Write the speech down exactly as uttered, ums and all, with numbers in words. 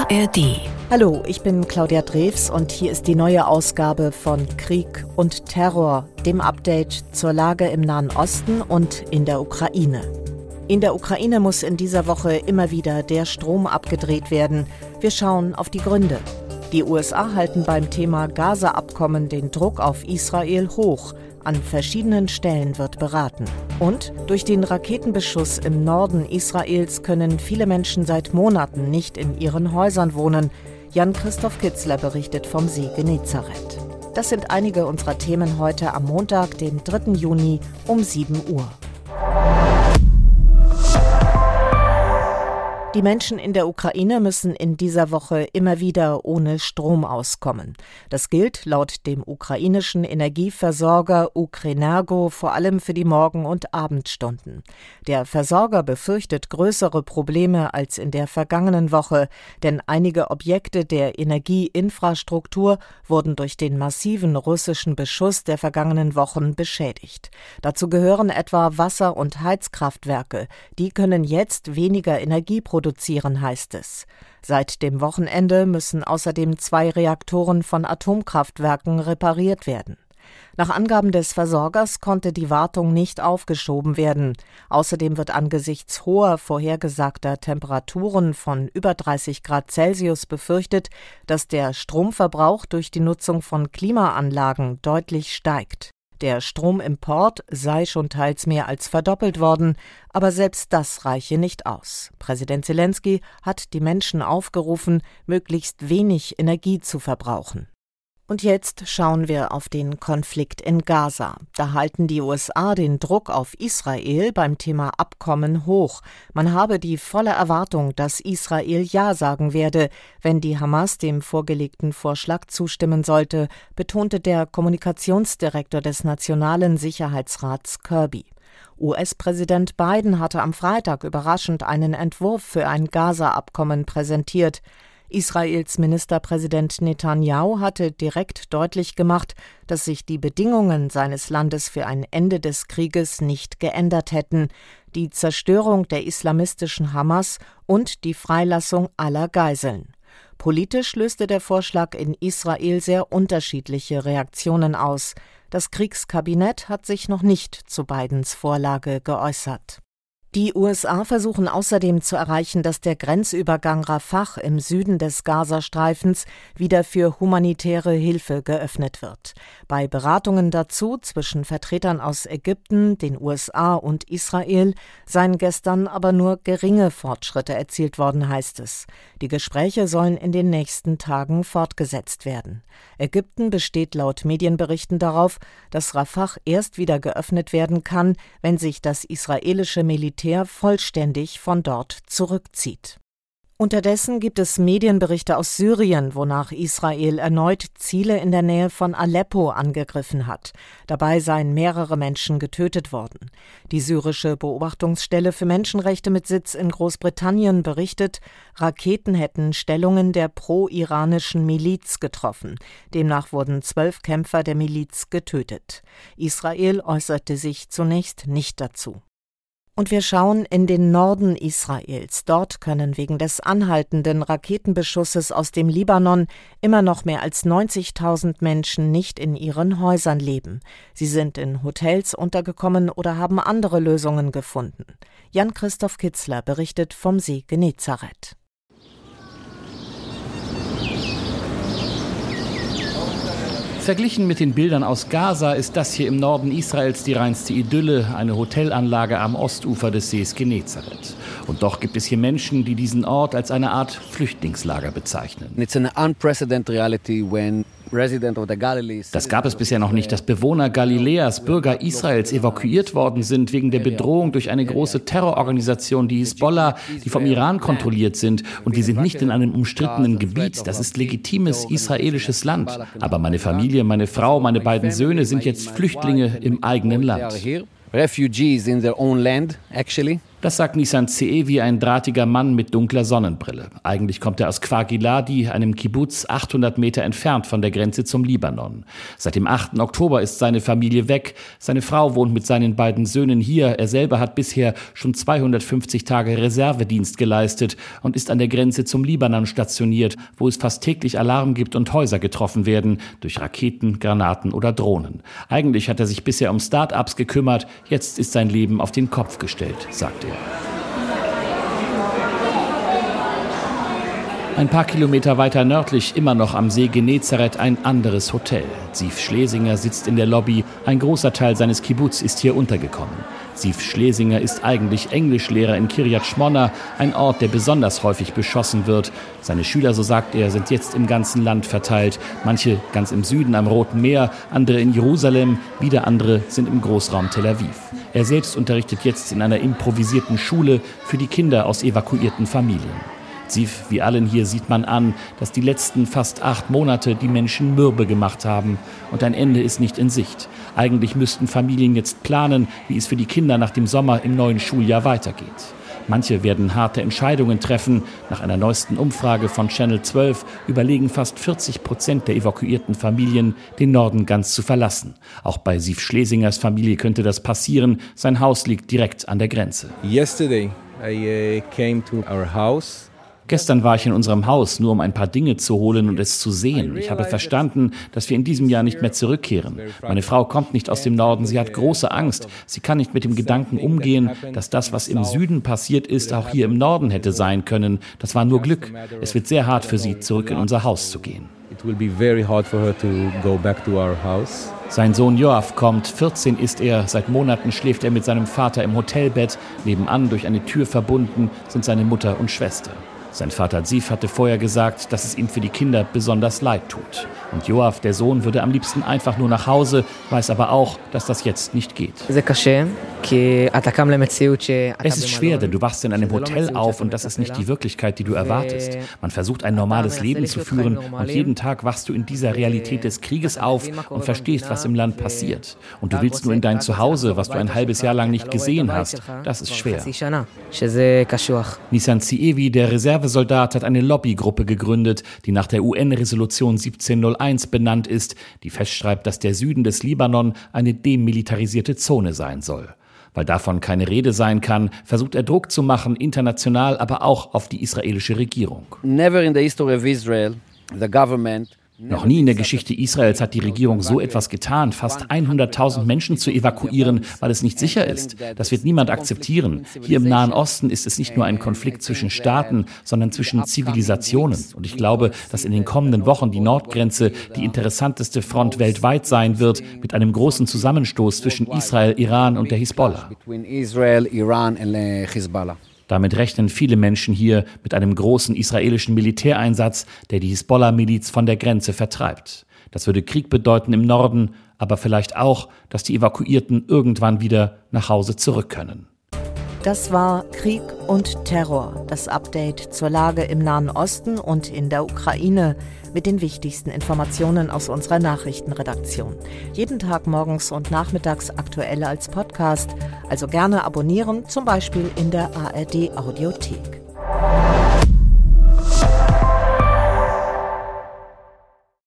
A R D. Hallo, ich bin Claudia Drews und hier ist die neue Ausgabe von Krieg und Terror, dem Update zur Lage im Nahen Osten und in der Ukraine. In der Ukraine muss in dieser Woche immer wieder der Strom abgedreht werden. Wir schauen auf die Gründe. Die U S A halten beim Thema Gaza-Abkommen den Druck auf Israel hoch. An verschiedenen Stellen wird beraten. Und durch den Raketenbeschuss im Norden Israels können viele Menschen seit Monaten nicht in ihren Häusern wohnen. Jan-Christoph Kitzler berichtet vom See Genezareth. Das sind einige unserer Themen heute am Montag, dem dritten Juni um sieben Uhr. Die Menschen in der Ukraine müssen in dieser Woche immer wieder ohne Strom auskommen. Das gilt laut dem ukrainischen Energieversorger Ukrenergo vor allem für die Morgen- und Abendstunden. Der Versorger befürchtet größere Probleme als in der vergangenen Woche, denn einige Objekte der Energieinfrastruktur wurden durch den massiven russischen Beschuss der vergangenen Wochen beschädigt. Dazu gehören etwa Wasser- und Heizkraftwerke. Die können jetzt weniger Energie produzieren. produzieren, heißt es. Seit dem Wochenende müssen außerdem zwei Reaktoren von Atomkraftwerken repariert werden. Nach Angaben des Versorgers konnte die Wartung nicht aufgeschoben werden. Außerdem wird angesichts hoher vorhergesagter Temperaturen von über dreißig Grad Celsius befürchtet, dass der Stromverbrauch durch die Nutzung von Klimaanlagen deutlich steigt. Der Stromimport sei schon teils mehr als verdoppelt worden, aber selbst das reiche nicht aus. Präsident Zelensky hat die Menschen aufgerufen, möglichst wenig Energie zu verbrauchen. Und jetzt schauen wir auf den Konflikt in Gaza. Da halten die U S A den Druck auf Israel beim Thema Abkommen hoch. Man habe die volle Erwartung, dass Israel Ja sagen werde, wenn die Hamas dem vorgelegten Vorschlag zustimmen sollte, betonte der Kommunikationsdirektor des Nationalen Sicherheitsrats Kirby. U S-Präsident Biden hatte am Freitag überraschend einen Entwurf für ein Gaza-Abkommen präsentiert. Israels Ministerpräsident Netanyahu hatte direkt deutlich gemacht, dass sich die Bedingungen seines Landes für ein Ende des Krieges nicht geändert hätten: die Zerstörung der islamistischen Hamas und die Freilassung aller Geiseln. Politisch löste der Vorschlag in Israel sehr unterschiedliche Reaktionen aus. Das Kriegskabinett hat sich noch nicht zu Bidens Vorlage geäußert. Die U S A versuchen außerdem zu erreichen, dass der Grenzübergang Rafah im Süden des Gazastreifens wieder für humanitäre Hilfe geöffnet wird. Bei Beratungen dazu zwischen Vertretern aus Ägypten, den U S A und Israel seien gestern aber nur geringe Fortschritte erzielt worden, heißt es. Die Gespräche sollen in den nächsten Tagen fortgesetzt werden. Ägypten besteht laut Medienberichten darauf, dass Rafah erst wieder geöffnet werden kann, wenn sich das israelische Militär vollständig von dort zurückzieht. Unterdessen gibt es Medienberichte aus Syrien, wonach Israel erneut Ziele in der Nähe von Aleppo angegriffen hat. Dabei seien mehrere Menschen getötet worden. Die syrische Beobachtungsstelle für Menschenrechte mit Sitz in Großbritannien berichtet, Raketen hätten Stellungen der pro-iranischen Miliz getroffen. Demnach wurden zwölf Kämpfer der Miliz getötet. Israel äußerte sich zunächst nicht dazu. Und wir schauen in den Norden Israels. Dort können wegen des anhaltenden Raketenbeschusses aus dem Libanon immer noch mehr als neunzigtausend Menschen nicht in ihren Häusern leben. Sie sind in Hotels untergekommen oder haben andere Lösungen gefunden. Jan-Christoph Kitzler berichtet vom See Genezareth. Verglichen mit den Bildern aus Gaza ist das hier im Norden Israels die reinste Idylle, eine Hotelanlage am Ostufer des Sees Genezareth. Und doch gibt es hier Menschen, die diesen Ort als eine Art Flüchtlingslager bezeichnen. It's an unprecedented reality when Das gab es bisher noch nicht, dass Bewohner Galiläas, Bürger Israels, evakuiert worden sind wegen der Bedrohung durch eine große Terrororganisation, die Hisbollah, die vom Iran kontrolliert sind. Und wir sind nicht in einem umstrittenen Gebiet. Das ist legitimes israelisches Land. Aber meine Familie, meine Frau, meine beiden Söhne sind jetzt Flüchtlinge im eigenen Land. Refugees in their own land, actually. Das sagt Nissan Ze'evi, ein drahtiger Mann mit dunkler Sonnenbrille. Eigentlich kommt er aus Kfar Giladi, einem Kibbuz achthundert Meter entfernt von der Grenze zum Libanon. Seit dem achten Oktober ist seine Familie weg. Seine Frau wohnt mit seinen beiden Söhnen hier. Er selber hat bisher schon zweihundertfünfzig Tage Reservedienst geleistet und ist an der Grenze zum Libanon stationiert, wo es fast täglich Alarm gibt und Häuser getroffen werden durch Raketen, Granaten oder Drohnen. Eigentlich hat er sich bisher um Start-ups gekümmert. Jetzt ist sein Leben auf den Kopf gestellt, sagt er. Ein paar Kilometer weiter nördlich, immer noch am See Genezareth, ein anderes Hotel. Siv Schlesinger sitzt in der Lobby. Ein großer Teil seines Kibbuz ist hier untergekommen. Siv Schlesinger ist eigentlich Englischlehrer in Kiryat Shmona, ein Ort, der besonders häufig beschossen wird. Seine Schüler, so sagt er, sind jetzt im ganzen Land verteilt. Manche ganz im Süden am Roten Meer, andere in Jerusalem, wieder andere sind im Großraum Tel Aviv. Er selbst unterrichtet jetzt in einer improvisierten Schule für die Kinder aus evakuierten Familien. Siv, wie allen hier, sieht man an, dass die letzten fast acht Monate die Menschen mürbe gemacht haben. Und ein Ende ist nicht in Sicht. Eigentlich müssten Familien jetzt planen, wie es für die Kinder nach dem Sommer im neuen Schuljahr weitergeht. Manche werden harte Entscheidungen treffen. Nach einer neuesten Umfrage von Channel zwölf überlegen fast vierzig Prozent der evakuierten Familien, den Norden ganz zu verlassen. Auch bei Siv Schlesingers Familie könnte das passieren. Sein Haus liegt direkt an der Grenze. Yesterday I uh, came to our house. Gestern war ich in unserem Haus, nur um ein paar Dinge zu holen und es zu sehen. Ich habe verstanden, dass wir in diesem Jahr nicht mehr zurückkehren. Meine Frau kommt nicht aus dem Norden, sie hat große Angst. Sie kann nicht mit dem Gedanken umgehen, dass das, was im Süden passiert ist, auch hier im Norden hätte sein können. Das war nur Glück. Es wird sehr hart für sie, zurück in unser Haus zu gehen. It will be very hard for her to go back to our house. Sein Sohn Yoav kommt, vierzehn ist er, seit Monaten schläft er mit seinem Vater im Hotelbett. Nebenan durch eine Tür verbunden sind seine Mutter und Schwester. Sein Vater Ziv hatte vorher gesagt, dass es ihm für die Kinder besonders leid tut. Und Yoav, der Sohn, würde am liebsten einfach nur nach Hause, weiß aber auch, dass das jetzt nicht geht. Es ist schwer, denn du wachst in einem Hotel auf und das ist nicht die Wirklichkeit, die du erwartest. Man versucht, ein normales Leben zu führen und jeden Tag wachst du in dieser Realität des Krieges auf und verstehst, was im Land passiert. Und du willst nur in dein Zuhause, was du ein halbes Jahr lang nicht gesehen hast. Das ist schwer. Nissan Ze'evi, der Reservesoldat, hat eine Lobbygruppe gegründet, die nach der U N-Resolution siebzehnhunderteins benannt ist, die festschreibt, dass der Süden des Libanon eine demilitarisierte Zone sein soll. Weil davon keine Rede sein kann, versucht er Druck zu machen, international, aber auch auf die israelische Regierung. Never in the history of Israel, the government Noch nie in der Geschichte Israels hat die Regierung so etwas getan, fast hunderttausend Menschen zu evakuieren, weil es nicht sicher ist. Das wird niemand akzeptieren. Hier im Nahen Osten ist es nicht nur ein Konflikt zwischen Staaten, sondern zwischen Zivilisationen. Und ich glaube, dass in den kommenden Wochen die Nordgrenze die interessanteste Front weltweit sein wird, mit einem großen Zusammenstoß zwischen Israel, Iran und der Hisbollah. Damit rechnen viele Menschen hier mit einem großen israelischen Militäreinsatz, der die Hisbollah-Miliz von der Grenze vertreibt. Das würde Krieg bedeuten im Norden, aber vielleicht auch, dass die Evakuierten irgendwann wieder nach Hause zurück können. Das war Krieg und Terror, das Update zur Lage im Nahen Osten und in der Ukraine mit den wichtigsten Informationen aus unserer Nachrichtenredaktion. Jeden Tag morgens und nachmittags aktuell als Podcast, also gerne abonnieren, zum Beispiel in der A R D Audiothek.